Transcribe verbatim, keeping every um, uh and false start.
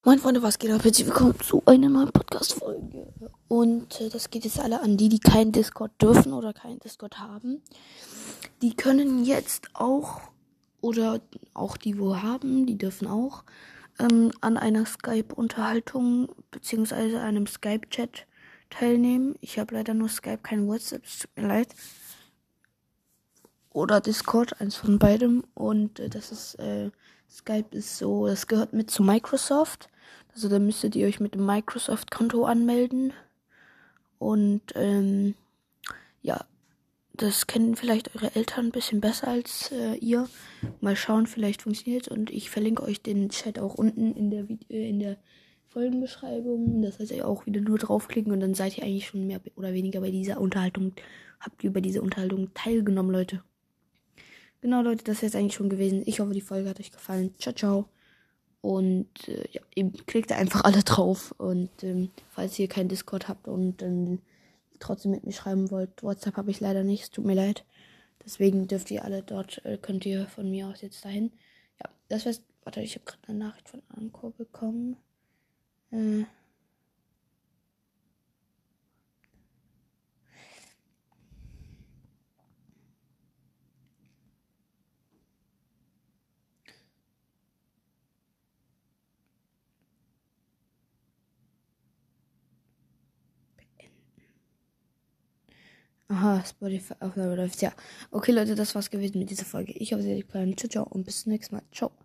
Moin Freunde, was geht ab? Herzlich willkommen zu einer neuen Podcast-Folge. Und äh, das geht jetzt alle an die, die keinen Discord dürfen oder keinen Discord haben. Die können jetzt auch, oder auch die, wo haben, die dürfen auch, ähm, an einer Skype-Unterhaltung beziehungsweise einem Skype-Chat teilnehmen. Ich habe leider nur Skype, kein WhatsApp, es tut mir leid. Oder Discord, eins von beidem. Und äh, das ist, äh, Skype ist so, das gehört mit zu Microsoft. Also da müsstet ihr euch mit dem Microsoft-Konto anmelden. Und ähm, ja, das kennen vielleicht eure Eltern ein bisschen besser als äh, ihr. Mal schauen, vielleicht funktioniert. Und ich verlinke euch den Chat auch unten in der Vide- äh, in der Folgenbeschreibung. Das heißt, ihr auch wieder nur draufklicken und dann seid ihr eigentlich schon mehr oder weniger bei dieser Unterhaltung. Habt ihr bei dieser Unterhaltung teilgenommen, Leute. Genau, Leute, das ist jetzt eigentlich schon gewesen. Ich hoffe, die Folge hat euch gefallen. Ciao, ciao. Und äh, ja, eben klickt einfach alle drauf. Und ähm, falls ihr kein Discord habt und ähm, trotzdem mit mir schreiben wollt, WhatsApp habe ich leider nicht. Es tut mir leid. Deswegen dürft ihr alle dort, äh, könnt ihr von mir aus jetzt dahin. Ja, das war's. Warte, ich habe gerade eine Nachricht von Anko bekommen. Äh, Aha, Spotify-Aufnahme läuft. Ja. Okay, Leute, das war's gewesen mit dieser Folge. Ich hoffe, sie hat euch gefallen. Ciao, ciao und bis zum nächsten Mal. Ciao.